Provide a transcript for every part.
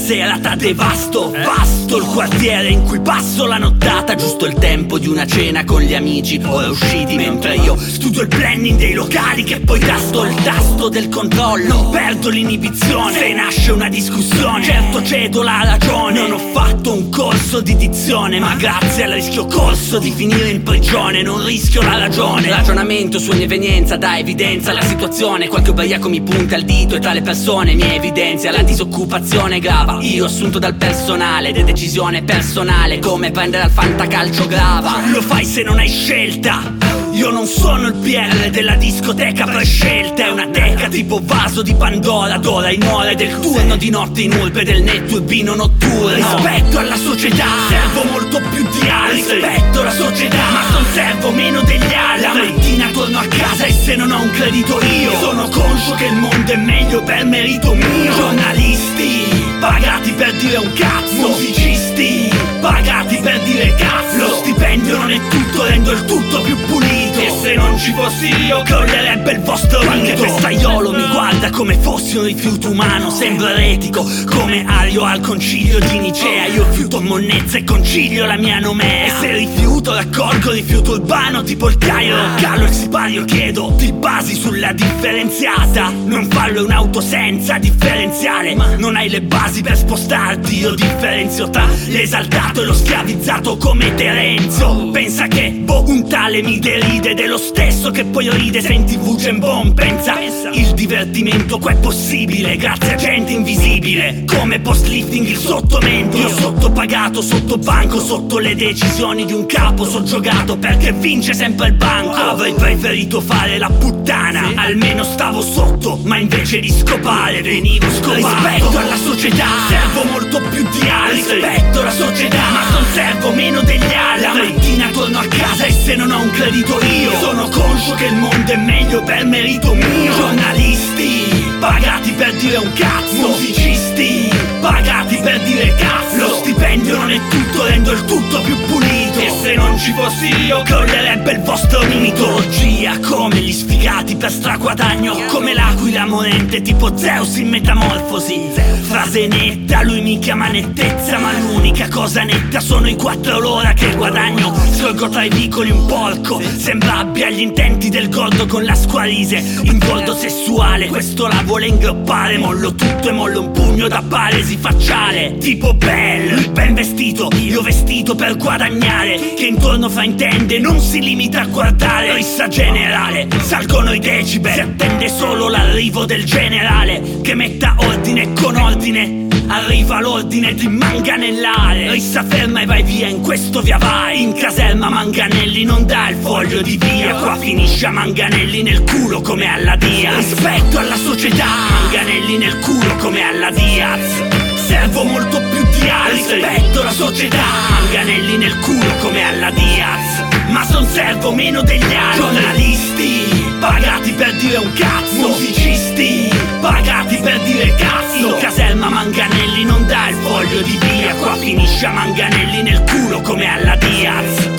serata devasto, vasto il quartiere in cui passo la nottata, giusto il tempo di una cena con gli amici, ora usciti mentre io studio il planning dei locali, che poi tasto il tasto del controllo, non perdo l'inibizione se nasce una discussione, certo cedo la ragione, non ho fatto un corso di dizione, ma grazie al rischio corso di finire in prigione non rischio la ragione. Ragionamento su un'evenienza dà evidenza alla situazione, qualche ubriaco mi punta il dito e tra le persone mi evidenzia la disoccupazione grava, io assunto dal personale ed è decisione personale, come prendere al fantacalcio grava. Lo fai se non hai scelta, io non sono il PR della discoteca prescelta, è una teca tipo vaso di Pandora, d'ora in ora del turno di notte in urbe del netturbino notturno. Rispetto alla società servo molto più di altri, rispetto alla società ma non servo meno degli altri. La mattina torno a casa e se non ho un credito io sono conscio che il mondo è meglio per merito mio. Giornalisti pagati per dire un cazzo, musicisti pagati per dire cazzo, lo stipendio non è tutto, rendo il tutto più pulito, e se non ci fossi io crollerebbe il vostro mito. Qualche festaiolo mi guarda come fossi un rifiuto umano, sembro eretico come Ario al concilio di Nicea, io rifiuto monnezza e concilio la mia nomea, e se rifiuto raccolgo rifiuto urbano tipo il Cairo, Gallo il sipario chiedo, ti basi sulla differenziata, non fallo è un'auto senza differenziale, non hai le basi per spostarti, io differenzio tra l'esaltato e lo schiavizzato come Terenzio. Pensa che un tale mi deride dello stesso che poi ride se in TV c'è un buon pensa il divertimento qua è possibile grazie a gente invisibile, come post-lifting il sottomento, io sottopagato, sotto banco, sotto le decisioni di un capo soggiogato perché vince sempre il banco. Avrei preferito fare la puttana, almeno stavo sotto, ma invece di scopare venivo scopato. Rispetto alla società servo molto più di altri, rispetto alla società ma non servo meno degli altri. La mattina torno a casa e se non ho un credito io sono conscio che il mondo è meglio per merito mio. Giornalisti pagati per dire un cazzo, musicisti pagati per dire cazzo, lo stipendio non è tutto, rendo il tutto più pulito, e se non ci fossi io crollerebbe il vostro mitologia, come gli sfigati per straguadagno, come l'aquila morente tipo Zeus in metamorfosi. Frase netta, lui mi chiama nettezza, ma l'unica cosa netta sono i 4 l'ora che guadagno. Scorgo tra i vicoli un porco, sembra abbia gli intenti del gordo con la squalise, ingordo sessuale, questo la vuole ingroppare, mollo tutto e mollo un pugno da paresi facciale, tipo Bell, lui ben vestito, io vestito per guadagnare, che intorno fraintende, non si limita a guardare, rissa generale, salgono i decibel, si attende solo l'arrivo del generale, che metta ordine con ordine, arriva l'ordine di manganellare, rissa ferma e vai via, in questo via vai, in caserma Manganelli non dà il foglio di via, qua finisce a manganelli nel culo come alla Diaz. Rispetto alla società, manganelli nel culo come alla Diaz, servo molto più di altri, rispetto alla società, manganelli nel culo come alla Diaz, ma non servo meno degli altri. Giornalisti pagati per dire un cazzo, musicisti pagati per dire cazzo, caserma Manganelli non dà il foglio di via, qua finisce a manganelli nel culo come alla Diaz.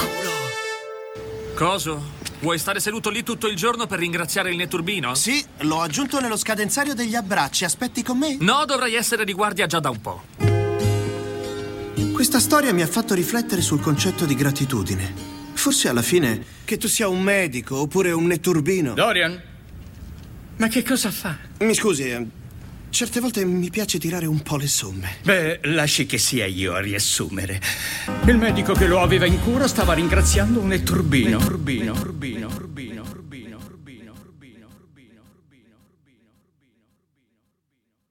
Coso? Vuoi stare seduto lì tutto il giorno per ringraziare il netturbino? Sì, l'ho aggiunto nello scadenzario degli abbracci. Aspetti con me? No, dovrei essere di guardia già da un po'. Questa storia mi ha fatto riflettere sul concetto di gratitudine. Forse alla fine, che tu sia un medico oppure un netturbino. Dorian? Ma che cosa fa? Mi scusi, certe volte mi piace tirare un po' le somme. Beh, lasci che sia io a riassumere. Il medico che lo aveva in cura stava ringraziando un netturbino.